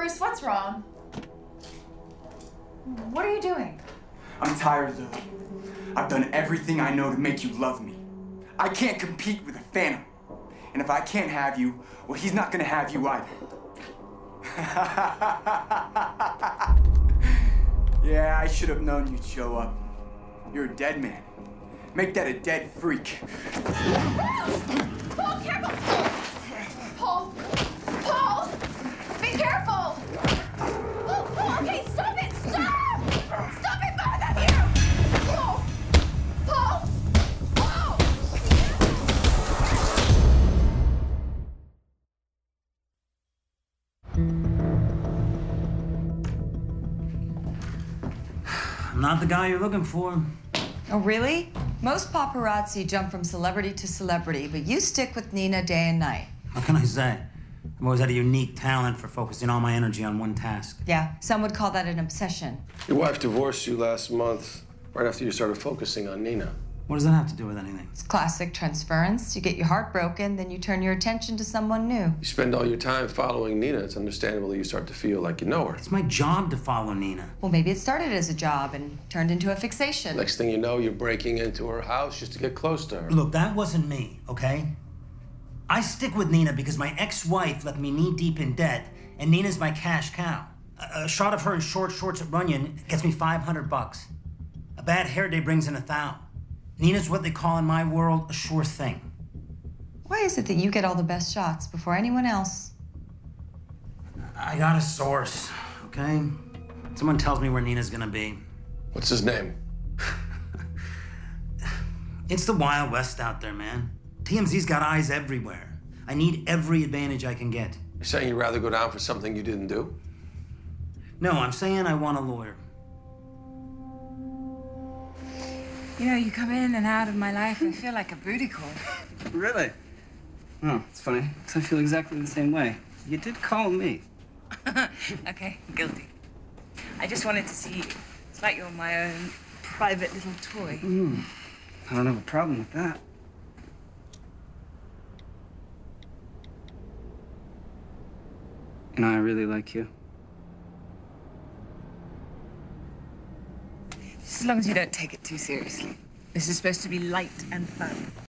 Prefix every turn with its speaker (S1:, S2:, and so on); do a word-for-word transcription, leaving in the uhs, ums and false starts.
S1: Bruce, what's wrong? What are you doing?
S2: I'm tired, Lily. I've done everything I know to make you love me. I can't compete with a phantom. And if I can't have you, well, he's not gonna have you either. Yeah, I should have known you'd show up. You're a dead man. Make that a dead freak.
S1: Paul, careful! Paul! Paul! Be careful! Paul, Paul, okay, stop it! Stop! Stop it, both of you! Paul! Paul! Paul!
S3: I'm not the guy you're looking for.
S4: Oh, really? Most paparazzi jump from celebrity to celebrity, but you stick with Nina day and night.
S3: What can I say? I've always had a unique talent for focusing all my energy on one task.
S4: Yeah, some would call that an obsession.
S5: Your wife divorced you last month, right after you started focusing on Nina.
S3: What does that have to do with anything?
S4: It's classic transference. You get your heart broken, then you turn your attention to someone new.
S5: You spend all your time following Nina. It's understandable that you start to feel like you know her.
S3: It's my job to follow Nina.
S4: Well, maybe it started as a job and turned into a fixation.
S5: Next thing you know, you're breaking into her house just to get close to her.
S3: Look, that wasn't me, okay? I stick with Nina because my ex-wife left me knee-deep in debt, and Nina's my cash cow. A, a shot of her in short shorts at Runyon gets me five hundred bucks. A bad hair day brings in a thou. Nina's what they call in my world a sure thing.
S4: Why is it that you get all the best shots before anyone else?
S3: I got a source, okay? Someone tells me where Nina's gonna be.
S5: What's his name?
S3: It's the Wild West out there, man. T M Z's got eyes everywhere. I need every advantage I can get.
S5: You're saying you'd rather go down for something you didn't do?
S3: No, I'm saying I want a lawyer.
S6: You know, you come in and out of my life, I feel like a booty call.
S7: Really? Oh, it's funny, because I feel exactly the same way. You did call me.
S6: Okay, guilty. I just wanted to see you. It's like you're my own private little toy.
S7: Mm. I don't have a problem with that. You know, I really like you.
S6: Just as long as you don't take it too seriously. This is supposed to be light and fun.